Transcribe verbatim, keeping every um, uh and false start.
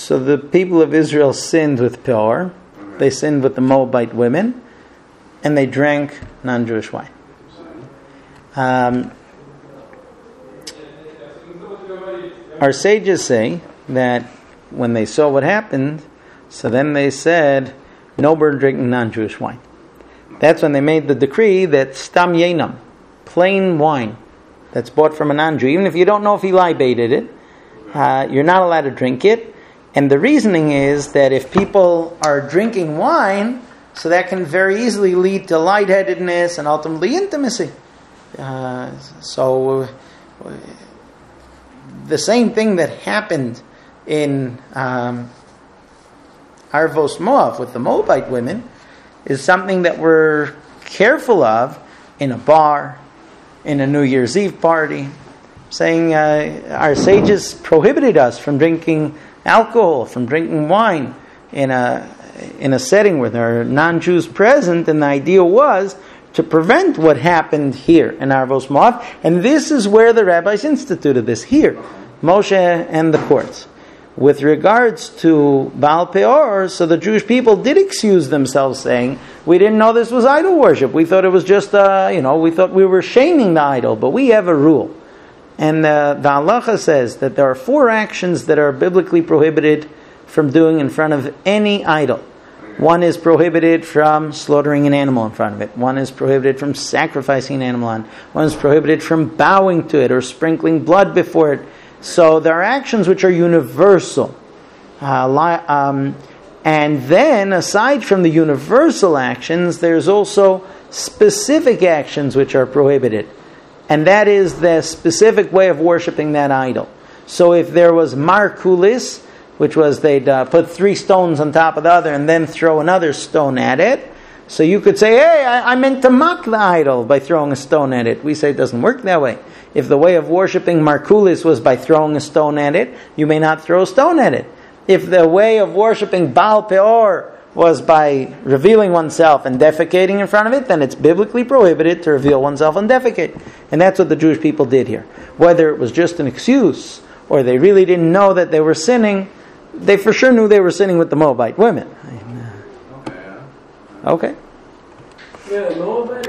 So the people of Israel sinned with Peor. They sinned with the Moabite women. And they drank non-Jewish wine. Um, our sages say that when they saw what happened, so then they said, no bird drinking non-Jewish wine. That's when they made the decree that stam yenam, plain wine that's bought from a non-Jew, even if you don't know if he libated it, uh, you're not allowed to drink it. And the reasoning is that if people are drinking wine, so that can very easily lead to lightheadedness and ultimately intimacy. Uh, so uh, the same thing that happened in um, Arvos Moav with the Moabite women is something that we're careful of in a bar, in a New Year's Eve party, saying uh, our sages prohibited us from drinking alcohol, from drinking wine in a in a setting where there are non-Jews present, and the idea was to prevent what happened here in Arvos Moav, and this is where the rabbis instituted this here, Moshe and the courts. With regards to Baal Peor, so the Jewish people did excuse themselves, saying, we didn't know this was idol worship. We thought it was just, uh, you know, we thought we were shaming the idol, but we have a rule. And uh, the halacha says that there are four actions that are biblically prohibited from doing in front of any idol. One is prohibited from slaughtering an animal in front of it. One is prohibited from sacrificing an animal on. One is prohibited from bowing to it or sprinkling blood before it. So there are actions which are universal. Uh, li- um, and then, aside from the universal actions, there's also specific actions which are prohibited. And that is the specific way of worshiping that idol. So if there was markulis, which was they'd uh, put three stones on top of the other and then throw another stone at it. So you could say, hey, I, I meant to mock the idol by throwing a stone at it. We say it doesn't work that way. If the way of worshipping Markulis was by throwing a stone at it, you may not throw a stone at it. If the way of worshipping Baal Peor was by revealing oneself and defecating in front of it, then it's biblically prohibited to reveal oneself and defecate. And that's what the Jewish people did here. Whether it was just an excuse or they really didn't know that they were sinning, they for sure knew they were sinning with the Moabite women. Okay. Okay. Yeah, Moabite